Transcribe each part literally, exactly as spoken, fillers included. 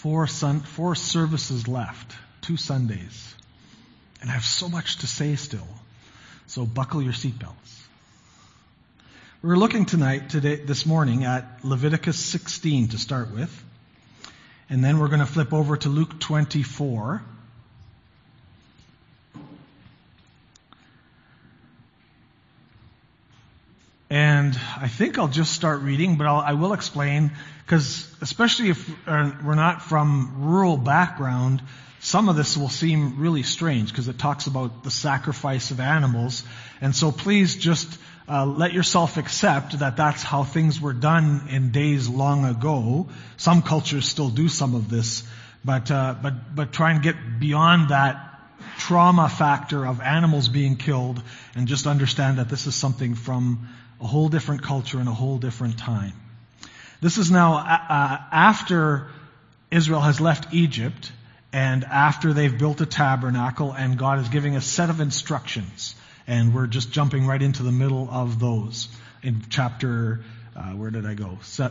Four, sun, four services left, two Sundays. And I have so much to say still. So buckle your seatbelts. We're looking tonight, today, this morning, at Leviticus sixteen to start with. And then we're going to flip over to Luke twenty-four. And I think I'll just start reading, but I'll, I will explain, because especially if we're not from rural background, some of this will seem really strange, because it talks about the sacrifice of animals. And so please just uh, let yourself accept that that's how things were done in days long ago. Some cultures still do some of this, but uh, but but try and get beyond that trauma factor of animals being killed, and just understand that this is something from a whole different culture and a whole different time. This is now uh, after Israel has left Egypt, and after they've built a tabernacle, and God is giving a set of instructions. And we're just jumping right into the middle of those. In chapter, uh, where did I go? Set,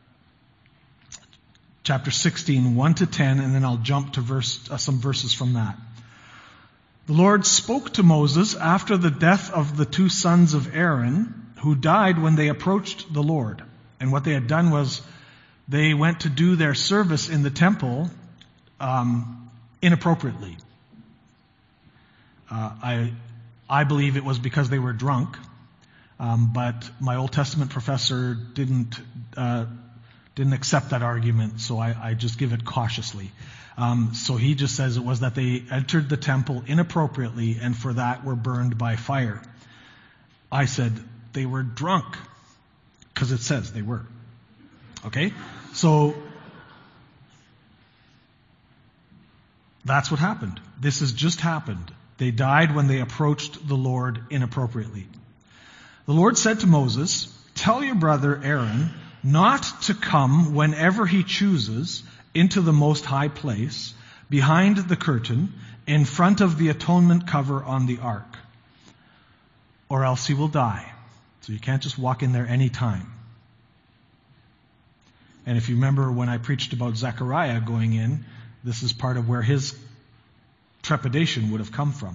chapter sixteen, one to ten, and then I'll jump to verse, uh, some verses from that. The Lord spoke to Moses after the death of the two sons of Aaron, who died when they approached the Lord. And what they had done was they went to do their service in the temple um, inappropriately. Uh, I I believe it was because they were drunk, um, but my Old Testament professor didn't uh, didn't accept that argument, so I, I just give it cautiously. Um, so he just says it was that they entered the temple inappropriately, and for that were burned by fire. I said they were drunk, because it says they were. Okay? So that's what happened. This has just happened. They died when they approached the Lord inappropriately. The Lord said to Moses, "Tell your brother Aaron not to come whenever he chooses into the most high place, behind the curtain, in front of the atonement cover on the ark, or else he will die." So you can't just walk in there any time. And if you remember when I preached about Zechariah going in, this is part of where his trepidation would have come from.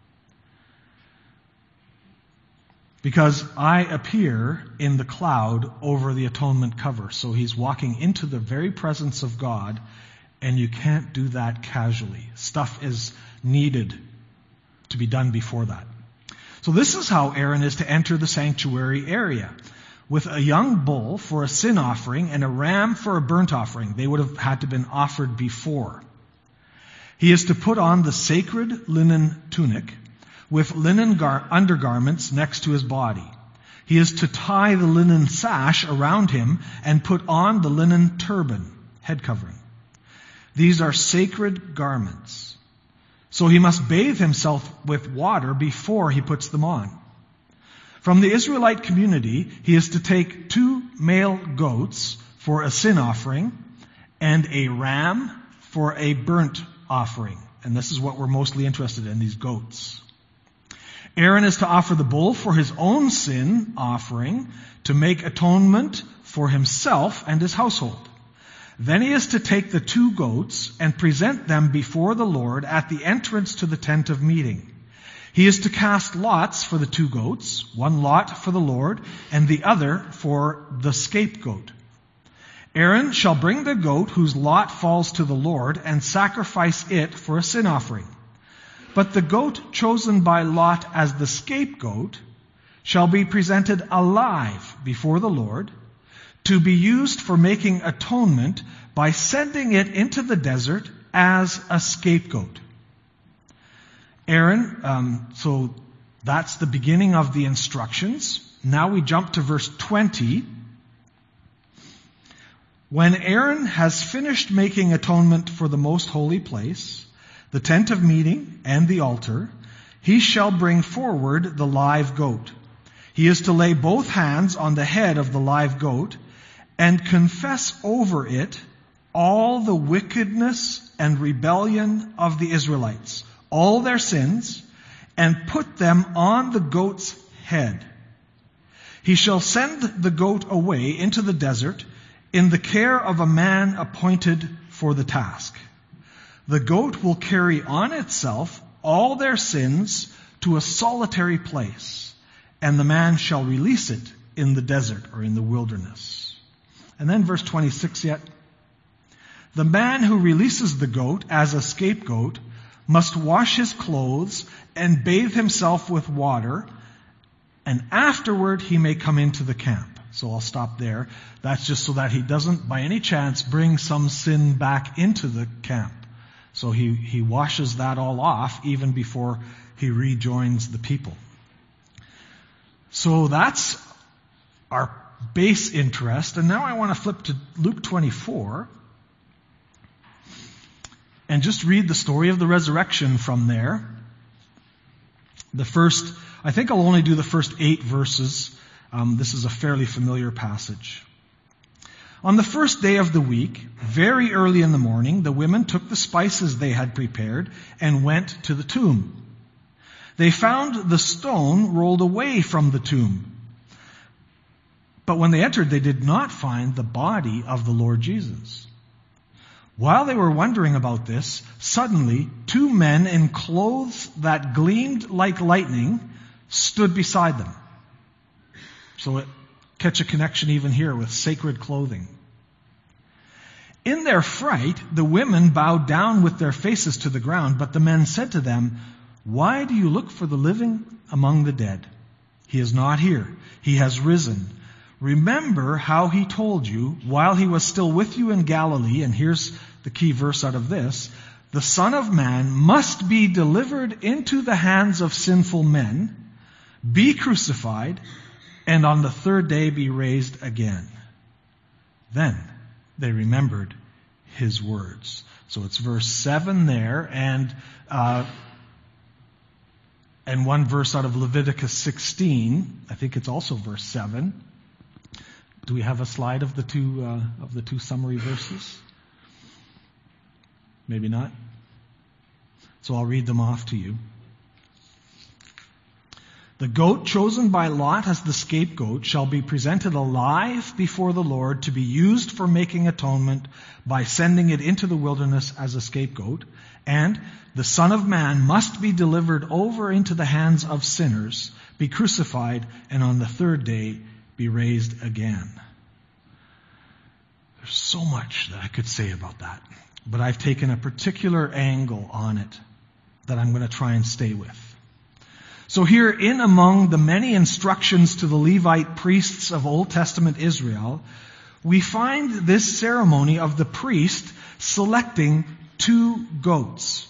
Because I appear in the cloud over the atonement cover. So he's walking into the very presence of God, and you can't do that casually. Stuff is needed to be done before that. So this is how Aaron is to enter the sanctuary area. With a young bull for a sin offering and a ram for a burnt offering. They would have had to have been offered before. He is to put on the sacred linen tunic with linen gar- undergarments next to his body. He is to tie the linen sash around him and put on the linen turban, head covering. These are sacred garments. So he must bathe himself with water before he puts them on. From the Israelite community, he is to take two male goats for a sin offering and a ram for a burnt offering. And this is what we're mostly interested in, these goats. Aaron is to offer the bull for his own sin offering to make atonement for himself and his household. Then he is to take the two goats and present them before the Lord at the entrance to the tent of meeting. He is to cast lots for the two goats, one lot for the Lord and the other for the scapegoat. Aaron shall bring the goat whose lot falls to the Lord and sacrifice it for a sin offering. But the goat chosen by Lot as the scapegoat shall be presented alive before the Lord, to be used for making atonement by sending it into the desert as a scapegoat. Aaron, um, so that's the beginning of the instructions. Now we jump to verse twenty. When Aaron has finished making atonement for the most holy place, the tent of meeting and the altar, he shall bring forward the live goat. He is to lay both hands on the head of the live goat and confess over it all the wickedness and rebellion of the Israelites, all their sins, and put them on the goat's head. He shall send the goat away into the desert in the care of a man appointed for for the task. The goat will carry on itself all their sins to a solitary place, and the man shall release it in the desert or in the wilderness. And then verse twenty-six yet. The man who releases the goat as a scapegoat must wash his clothes and bathe himself with water, and afterward he may come into the camp. So I'll stop there. That's just so that he doesn't by any chance bring some sin back into the camp. So he, he washes that all off even before he rejoins the people. So that's our base interest. And now I want to flip to Luke twenty-four and just read the story of the resurrection from there. The first, I think I'll only do the first eight verses. Um, this is a fairly familiar passage. On the first day of the week, very early in the morning, the women took the spices they had prepared and went to the tomb. They found the stone rolled away from the tomb. But when they entered, they did not find the body of the Lord Jesus. While they were wondering about this, suddenly two men in clothes that gleamed like lightning stood beside them. So it catch a connection even here with sacred clothing. In their fright, the women bowed down with their faces to the ground, but the men said to them, "Why do you look for the living among the dead? He is not here. He has risen. Remember how he told you while he was still with you in Galilee," and here's the key verse out of this, "The Son of Man must be delivered into the hands of sinful men, be crucified, and on the third day be raised again." Then they remembered his words. So it's verse seven there, and uh, and one verse out of Leviticus sixteen. I think it's also verse seven. Do we have a slide of the two uh, of the two summary verses? Maybe not. So I'll read them off to you. The goat chosen by Lot as the scapegoat shall be presented alive before the Lord to be used for making atonement by sending it into the wilderness as a scapegoat. And the Son of Man must be delivered over into the hands of sinners, be crucified, and on the third day be raised again. There's so much that I could say about that, but I've taken a particular angle on it that I'm going to try and stay with. So here, in among the many instructions to the Levite priests of Old Testament Israel, we find this ceremony of the priest selecting two goats.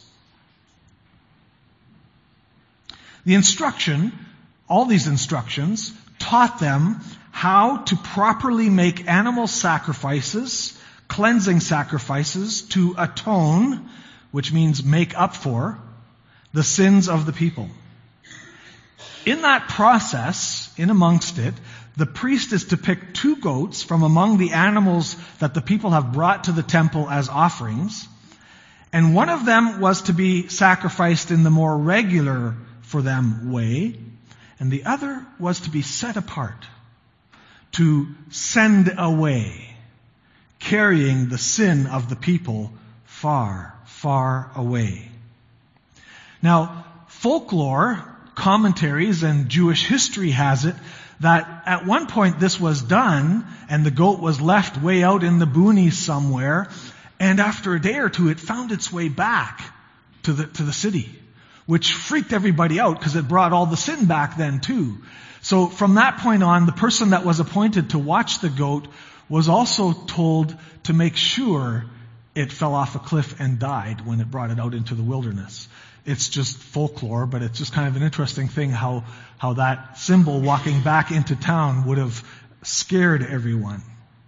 The instruction, all these instructions, taught them how to properly make animal sacrifices, cleansing sacrifices, to atone, which means make up for, the sins of the people. In that process, in amongst it, the priest is to pick two goats from among the animals that the people have brought to the temple as offerings, and one of them was to be sacrificed in the more regular for them way, and the other was to be set apart, to send away, carrying the sin of the people far, far away. Now, folklore, commentaries, and Jewish history has it that at one point this was done, and the goat was left way out in the boonies somewhere, and after a day or two it found its way back to the to the city, which freaked everybody out because it brought all the sin back then too. So from that point on, the person that was appointed to watch the goat was also told to make sure it fell off a cliff and died when it brought it out into the wilderness. It's just folklore, but it's just kind of an interesting thing how, how that symbol walking back into town would have scared everyone.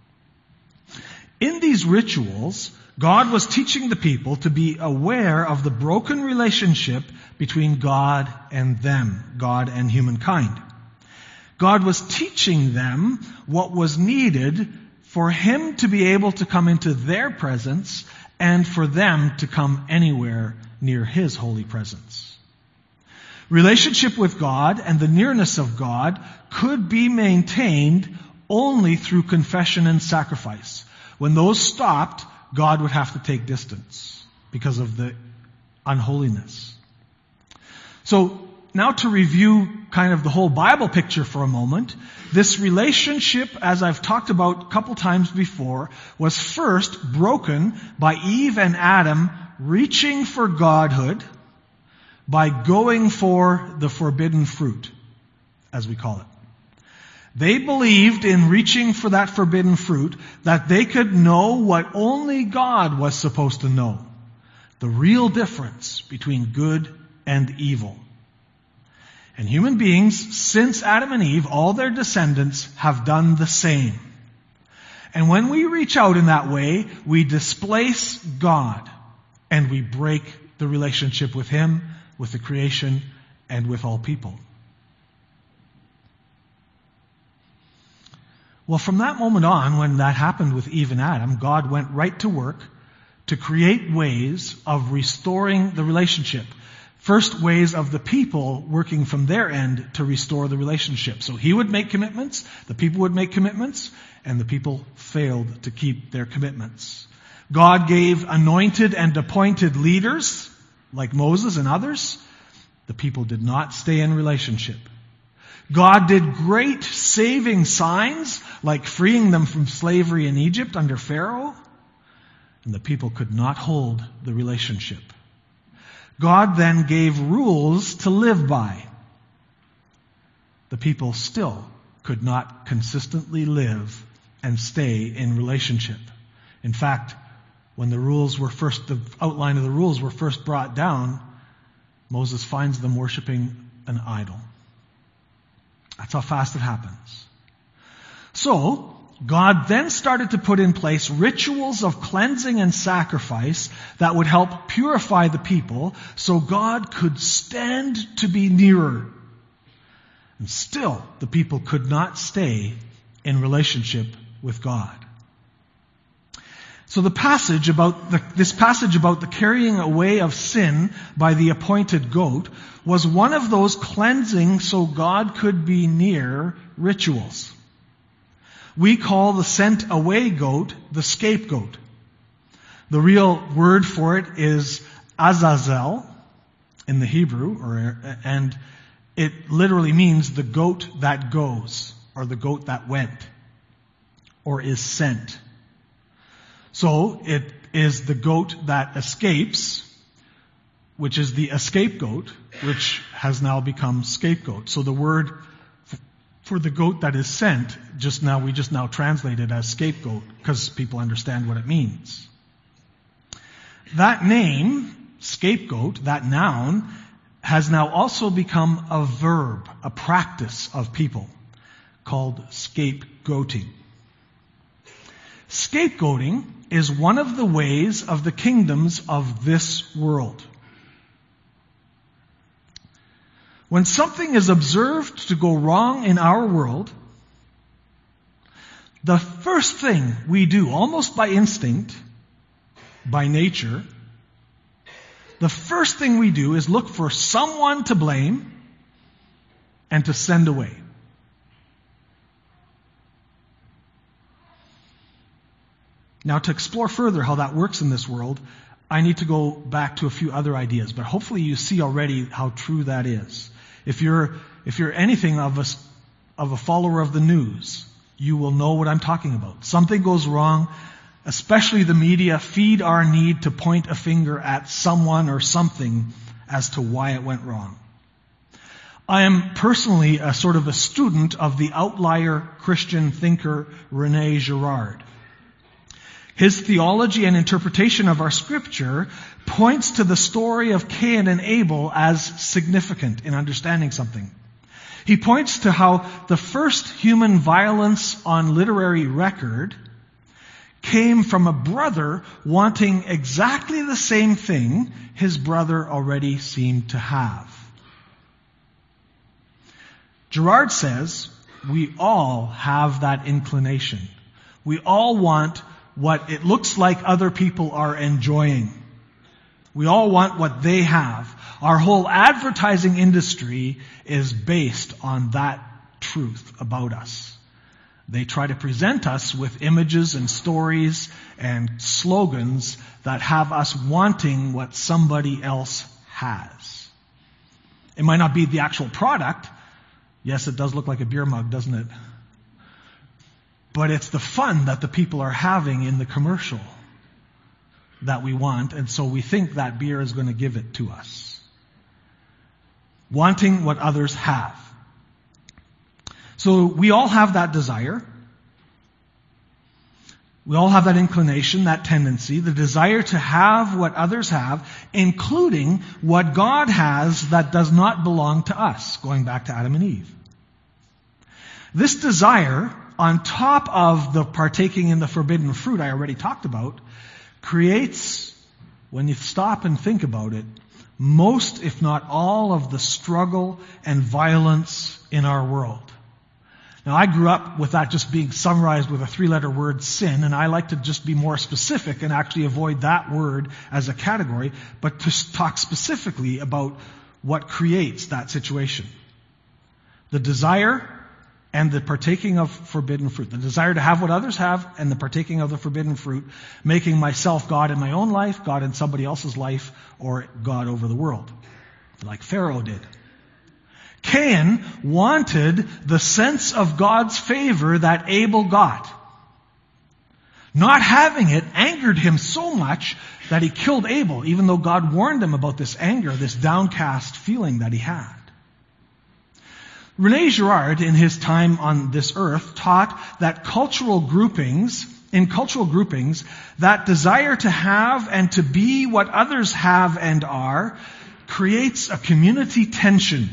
In these rituals, God was teaching the people to be aware of the broken relationship between God and them, God and humankind. God was teaching them what was needed for Him to be able to come into their presence and for them to come anywhere near His holy presence. Relationship with God and the nearness of God could be maintained only through confession and sacrifice. When those stopped, God would have to take distance because of the unholiness. So, now to review kind of the whole Bible picture for a moment, this relationship, as I've talked about a couple times before, was first broken by Eve and Adam reaching for godhood by going for the forbidden fruit, as we call it. They believed in reaching for that forbidden fruit that they could know what only God was supposed to know, the real difference between good and evil. And human beings, since Adam and Eve, all their descendants have done the same. And when we reach out in that way, we displace God and we break the relationship with Him, with the creation, and with all people. Well, from that moment on, when that happened with Eve and Adam, God went right to work to create ways of restoring the relationship. First, ways of the people working from their end to restore the relationship. So He would make commitments, the people would make commitments, and the people failed to keep their commitments. God gave anointed and appointed leaders, like Moses and others. The people did not stay in relationship. God did great saving signs, like freeing them from slavery in Egypt under Pharaoh, and the people could not hold the relationship. God then gave rules to live by. The people still could not consistently live and stay in relationship. In fact, when the rules were first, the outline of the rules were first brought down, Moses finds them worshiping an idol. That's how fast it happens. So, God then started to put in place rituals of cleansing and sacrifice that would help purify the people so God could stand to be nearer. And still, the people could not stay in relationship with God. So the passage about the, this passage about the carrying away of sin by the appointed goat was one of those cleansing so God could be near rituals. We call the sent away goat the scapegoat. The real word for it is Azazel in the Hebrew, or, and it literally means the goat that goes, or the goat that went, or is sent. So it is the goat that escapes, which is the scapegoat, which has now become scapegoat. So the word for the goat that is sent, just now, we just now translate it as scapegoat because people understand what it means. That name, scapegoat, that noun, has now also become a verb, a practice of people called scapegoating. Scapegoating is one of the ways of the kingdoms of this world. When something is observed to go wrong in our world, the first thing we do, almost by instinct, by nature, the first thing we do is look for someone to blame and to send away. Now, to explore further how that works in this world, I need to go back to a few other ideas, but hopefully you see already how true that is. If you're, if you're anything of a, of a follower of the news, you will know what I'm talking about. Something goes wrong, especially the media feed our need to point a finger at someone or something as to why it went wrong. I am personally a sort of a student of the outlier Christian thinker Rene Girard. His theology and interpretation of our scripture points to the story of Cain and Abel as significant in understanding something. He points to how the first human violence on literary record came from a brother wanting exactly the same thing his brother already seemed to have. Girard says we all have that inclination. We all want what it looks like other people are enjoying. We all want what they have. Our whole advertising industry is based on that truth about us. They try to present us with images and stories and slogans that have us wanting what somebody else has. It might not be the actual product. Yes, it does look like a beer mug, doesn't it? But it's the fun that the people are having in the commercial that we want, and so we think that beer is going to give it to us. Wanting what others have. So we all have that desire. We all have that inclination, that tendency, the desire to have what others have, including what God has that does not belong to us, going back to Adam and Eve. This desire, on top of the partaking in the forbidden fruit I already talked about, creates, when you stop and think about it, most, if not all, of the struggle and violence in our world. Now, I grew up with that just being summarized with a three-letter word, sin, and I like to just be more specific and actually avoid that word as a category, but to talk specifically about what creates that situation. The desire and the partaking of forbidden fruit. The desire to have what others have and the partaking of the forbidden fruit, making myself God in my own life, God in somebody else's life, or God over the world, like Pharaoh did. Cain wanted the sense of God's favor that Abel got. Not having it angered him so much that he killed Abel, even though God warned him about this anger, this downcast feeling that he had. René Girard, in his time on this earth, taught that cultural groupings, in cultural groupings, that desire to have and to be what others have and are creates a community tension.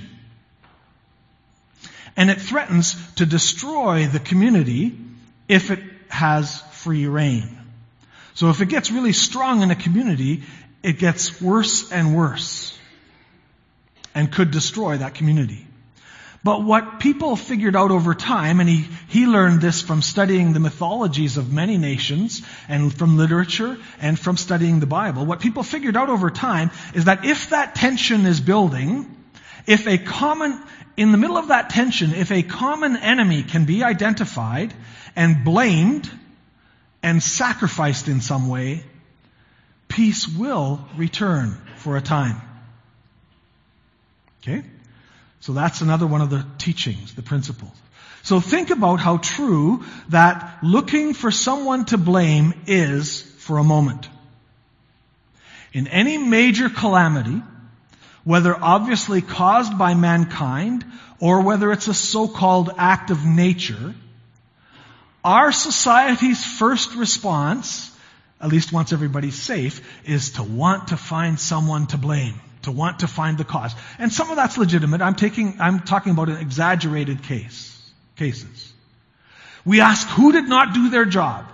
And it threatens to destroy the community if it has free reign. So if it gets really strong in a community, it gets worse and worse and could destroy that community. But what people figured out over time, and he, he learned this from studying the mythologies of many nations and from literature and from studying the Bible, what people figured out over time is that if that tension is building, if a common, in the middle of that tension, if a common enemy can be identified and blamed and sacrificed in some way, peace will return for a time. Okay? So that's another one of the teachings, the principles. So think about how true that looking for someone to blame is for a moment. In any major calamity, whether obviously caused by mankind or whether it's a so-called act of nature, our society's first response, at least once everybody's safe, is to want to find someone to blame, to want to find the cause. And some of that's legitimate. I'm taking, I'm talking about an exaggerated case, cases. We ask who did not do their job?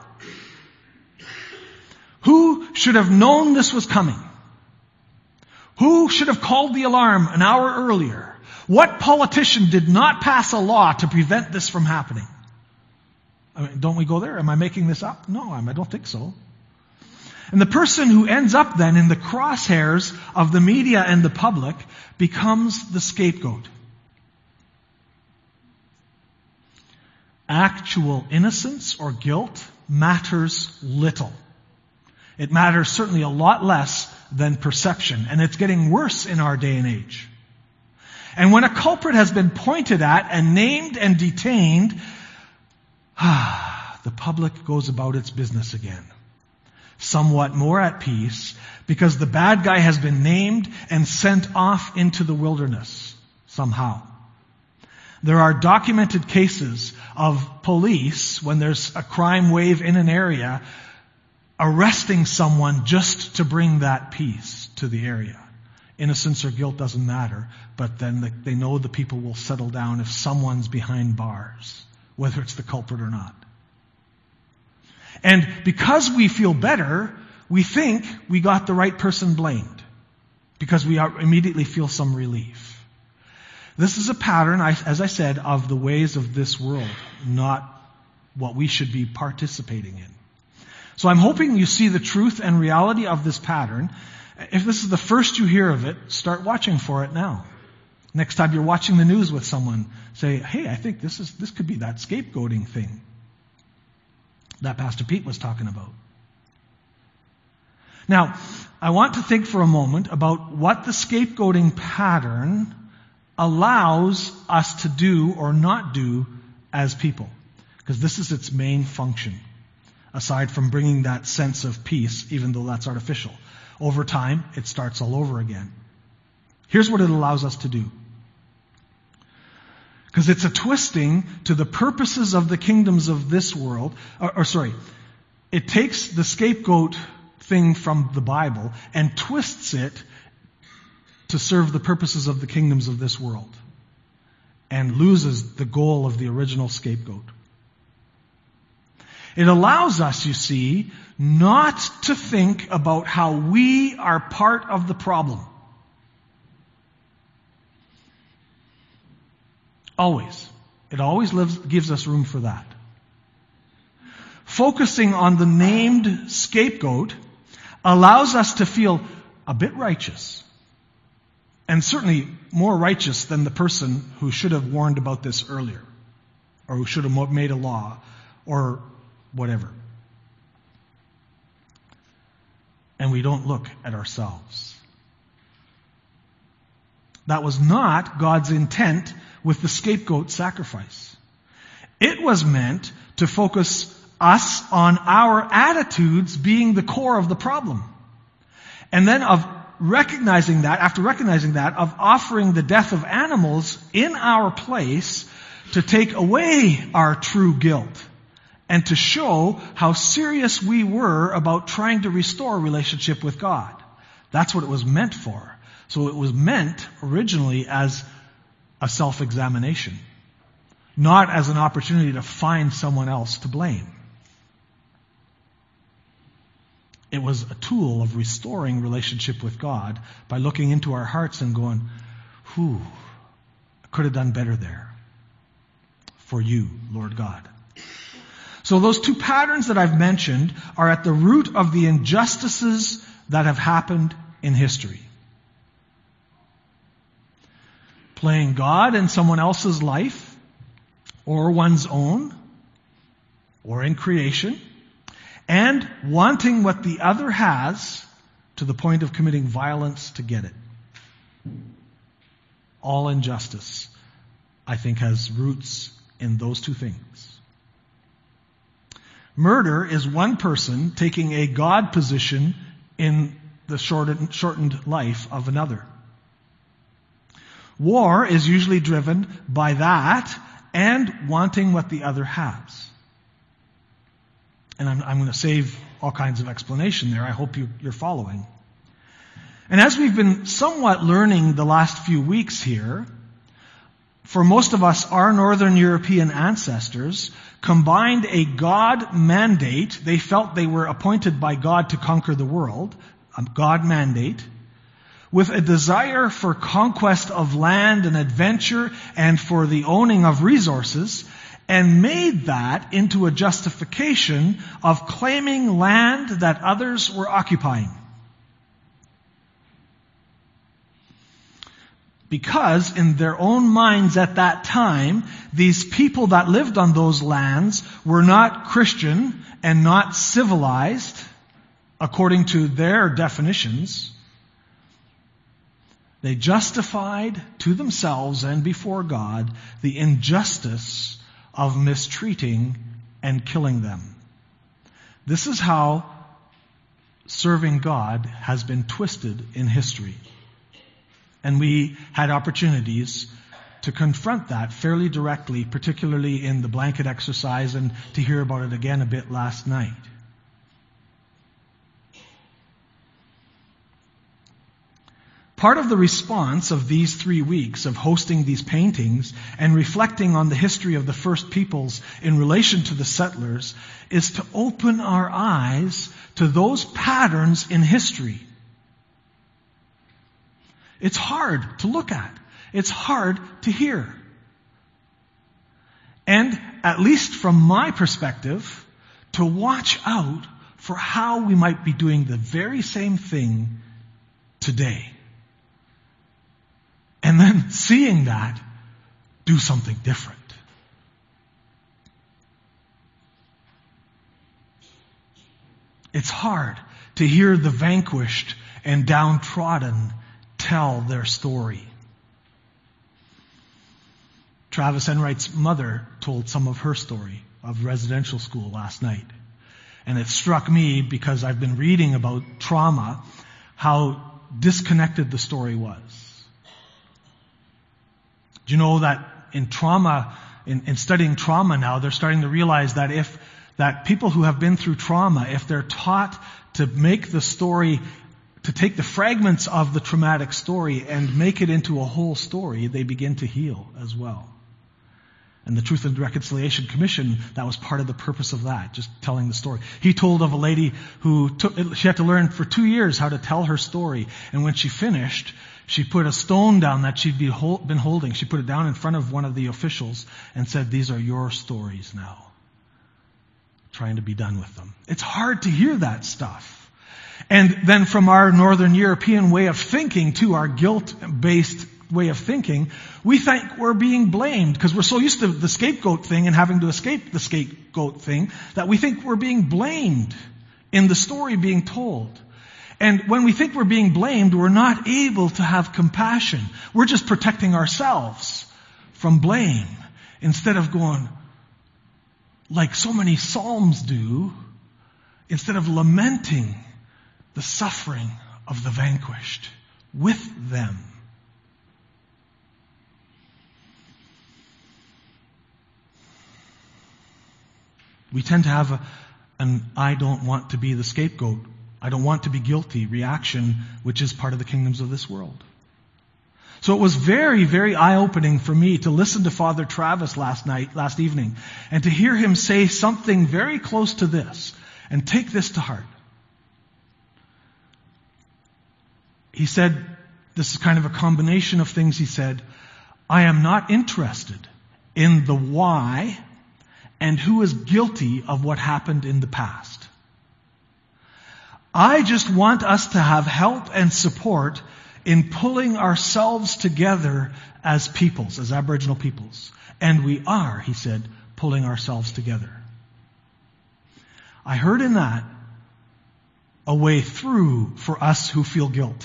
Who should have known this was coming? Who should have called the alarm an hour earlier? What politician did not pass a law to prevent this from happening? I mean, don't we go there? Am I making this up? No, I don't think so. And the person who ends up then in the crosshairs of the media and the public becomes the scapegoat. Actual innocence or guilt matters little. It matters certainly a lot less than perception, and it's getting worse in our day and age. And when a culprit has been pointed at and named and detained, the public goes about its business again, somewhat more at peace, because the bad guy has been named and sent off into the wilderness somehow. There are documented cases of police, when there's a crime wave in an area, arresting someone just to bring that peace to the area. Innocence or guilt doesn't matter, but then they know the people will settle down if someone's behind bars, whether it's the culprit or not. And because we feel better, we think we got the right person blamed, because we are, immediately feel some relief. This is a pattern, as I said, of the ways of this world, not what we should be participating in. So I'm hoping you see the truth and reality of this pattern. If this is the first you hear of it, start watching for it now. Next time you're watching the news with someone, say, hey, I think this is this could be that scapegoating thing that Pastor Pete was talking about. Now, I want to think for a moment about what the scapegoating pattern allows us to do or not do as people. Because this is its main function, aside from bringing that sense of peace, even though that's artificial. Over time, it starts all over again. Here's what it allows us to do. Because it's a twisting to the purposes of the kingdoms of this world, or, or sorry, it takes the scapegoat thing from the Bible and twists it to serve the purposes of the kingdoms of this world, and loses the goal of the original scapegoat. It allows us, you see, not to think about how we are part of the problem. Always. It always lives, gives us room for that. Focusing on the named scapegoat allows us to feel a bit righteous. And certainly more righteous than the person who should have warned about this earlier, or who should have made a law, or whatever. And we don't look at ourselves. That was not God's intent with the scapegoat sacrifice. It was meant to focus us on our attitudes being the core of the problem. And then of recognizing that, after recognizing that, of offering the death of animals in our place to take away our true guilt and to show how serious we were about trying to restore a relationship with God. That's what it was meant for. So it was meant originally as a self-examination, not as an opportunity to find someone else to blame. It was a tool of restoring relationship with God by looking into our hearts and going, whew, I could have done better there for you, Lord God. So those two patterns that I've mentioned are at the root of the injustices that have happened in history. Playing God in someone else's life, or one's own, or in creation, and wanting what the other has to the point of committing violence to get it. All injustice, I think, has roots in those two things. Murder is one person taking a God position in the shortened, shortened life of another. War is usually driven by that and wanting what the other has. And I'm, I'm going to save all kinds of explanation there. I hope you, you're following. And as we've been somewhat learning the last few weeks here, for most of us, our Northern European ancestors combined a God mandate. They felt they were appointed by God to conquer the world, a God mandate, with a desire for conquest of land and adventure and for the owning of resources, and made that into a justification of claiming land that others were occupying. Because in their own minds at that time, these people that lived on those lands were not Christian and not civilized, according to their definitions. They justified to themselves and before God the injustice of mistreating and killing them. This is how serving God has been twisted in history. And we had opportunities to confront that fairly directly, particularly in the blanket exercise, and to hear about it again a bit last night. Part of the response of these three weeks of hosting these paintings and reflecting on the history of the first peoples in relation to the settlers is to open our eyes to those patterns in history. It's hard to look at. It's hard to hear. And, at least from my perspective, to watch out for how we might be doing the very same thing today. And then seeing that, do something different. It's hard to hear the vanquished and downtrodden tell their story. Travis Enright's mother told some of her story of residential school last night. And it struck me, because I've been reading about trauma, how disconnected the story was. Do you know that in trauma, in, in studying trauma now, they're starting to realize that if that people who have been through trauma, if they're taught to make the story, to take the fragments of the traumatic story and make it into a whole story, they begin to heal as well. And the Truth and Reconciliation Commission, that was part of the purpose of that, just telling the story. He told of a lady who took, she had to learn for two years how to tell her story. And when she finished, she put a stone down that she'd be hold, been holding. She put it down in front of one of the officials and said, "These are your stories now." Trying to be done with them. It's hard to hear that stuff. And then from our Northern European way of thinking to our guilt-based way of thinking, we think we're being blamed because we're so used to the scapegoat thing and having to escape the scapegoat thing that we think we're being blamed in the story being told. And when we think we're being blamed, we're not able to have compassion. We're just protecting ourselves from blame instead of going, like so many Psalms do, instead of lamenting the suffering of the vanquished with them. We tend to have a, an I don't want to be the scapegoat, I don't want to be guilty reaction, which is part of the kingdoms of this world. So it was very, very eye-opening for me to listen to Father Travis last night, last evening, and to hear him say something very close to this, and take this to heart. He said, this is kind of a combination of things he said, I am not interested in the why and who is guilty of what happened in the past. I just want us to have help and support in pulling ourselves together as peoples, as Aboriginal peoples. And we are, he said, pulling ourselves together. I heard in that a way through for us who feel guilt.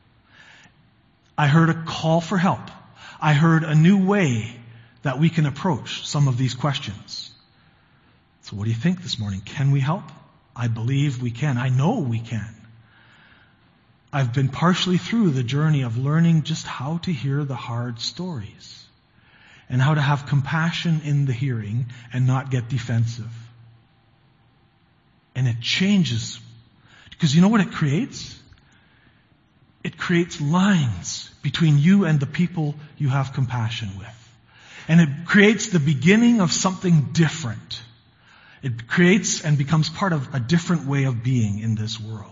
I heard a call for help. I heard a new way that we can approach some of these questions. So what do you think this morning? Can we help? I believe we can. I know we can. I've been partially through the journey of learning just how to hear the hard stories and how to have compassion in the hearing and not get defensive. And it changes. Because you know what it creates? It creates lines between you and the people you have compassion with. And it creates the beginning of something different. It creates and becomes part of a different way of being in this world.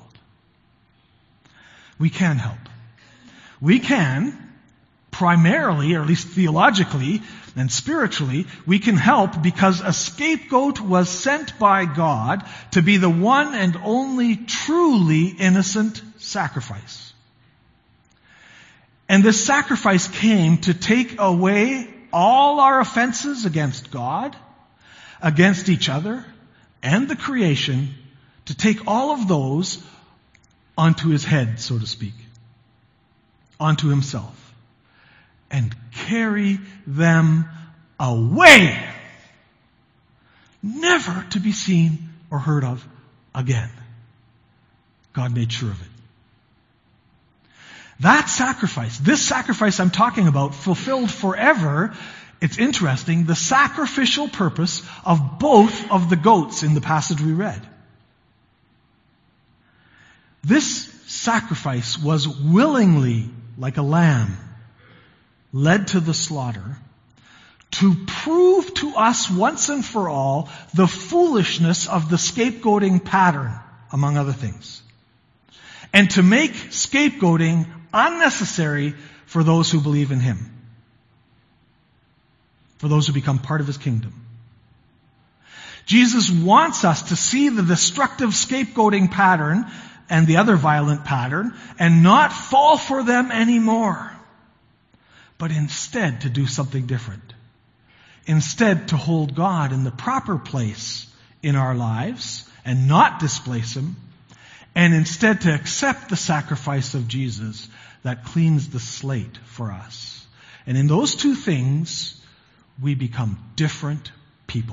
We can help. We can, primarily, or at least theologically and spiritually, we can help because a scapegoat was sent by God to be the one and only truly innocent sacrifice. And this sacrifice came to take away all our offenses against God, against each other, and the creation, to take all of those onto his head, so to speak, onto himself, and carry them away, never to be seen or heard of again. God made sure of it. That sacrifice, this sacrifice I'm talking about, fulfilled forever. It's interesting, the sacrificial purpose of both of the goats in the passage we read. This sacrifice was willingly, like a lamb, led to the slaughter to prove to us once and for all the foolishness of the scapegoating pattern, among other things. And to make scapegoating unnecessary for those who believe in him. For those who become part of his kingdom. Jesus wants us to see the destructive scapegoating pattern and the other violent pattern and not fall for them anymore. But instead to do something different. Instead to hold God in the proper place in our lives and not displace him, and instead to accept the sacrifice of Jesus that cleans the slate for us. And in those two things, we become different people.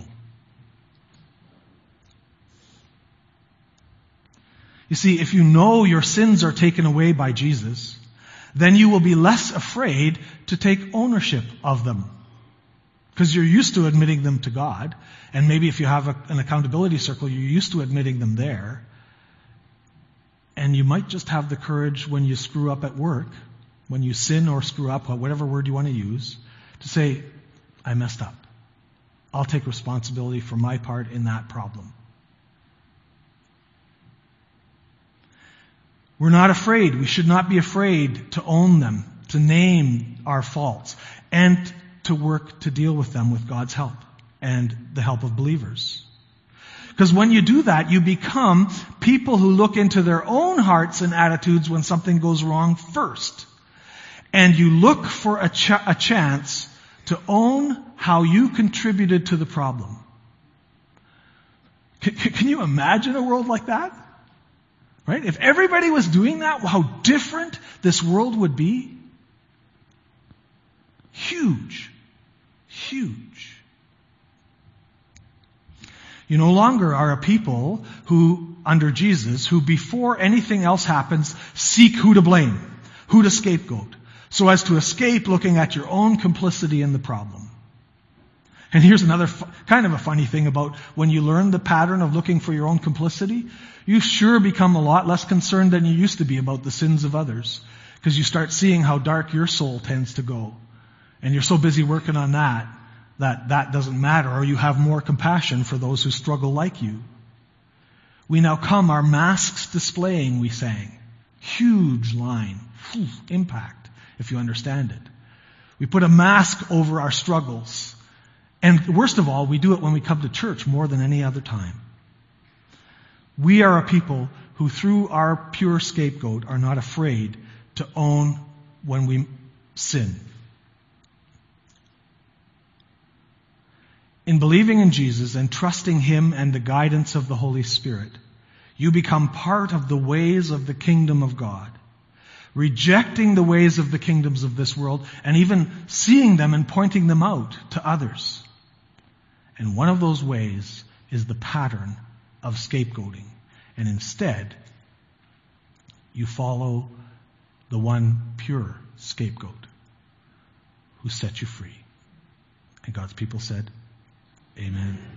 You see, if you know your sins are taken away by Jesus, then you will be less afraid to take ownership of them. Because you're used to admitting them to God. And maybe if you have a, an accountability circle, you're used to admitting them there. And you might just have the courage when you screw up at work, when you sin or screw up, whatever word you want to use, to say, I messed up. I'll take responsibility for my part in that problem. We're not afraid. We should not be afraid to own them, to name our faults, and to work to deal with them with God's help and the help of believers. Because when you do that, you become people who look into their own hearts and attitudes when something goes wrong first. And you look for a, ch- a chance to own how you contributed to the problem. C- can you imagine a world like that? Right? If everybody was doing that, how different this world would be. Huge. Huge. You no longer are a people who, under Jesus, who before anything else happens, seek who to blame, who to scapegoat, so as to escape looking at your own complicity in the problem. And here's another fu- kind of a funny thing about when you learn the pattern of looking for your own complicity, you sure become a lot less concerned than you used to be about the sins of others, because you start seeing how dark your soul tends to go. And you're so busy working on that, that that doesn't matter, or you have more compassion for those who struggle like you. We now come, our masks displaying, we sang. Huge line. Whew, impact, if you understand it. We put a mask over our struggles. And worst of all, we do it when we come to church more than any other time. We are a people who, through our pure scapegoat, are not afraid to own when we sin. In believing in Jesus and trusting Him and the guidance of the Holy Spirit, you become part of the ways of the kingdom of God, rejecting the ways of the kingdoms of this world and even seeing them and pointing them out to others. And one of those ways is the pattern of scapegoating. And instead, you follow the one pure scapegoat who set you free. And God's people said, Amen.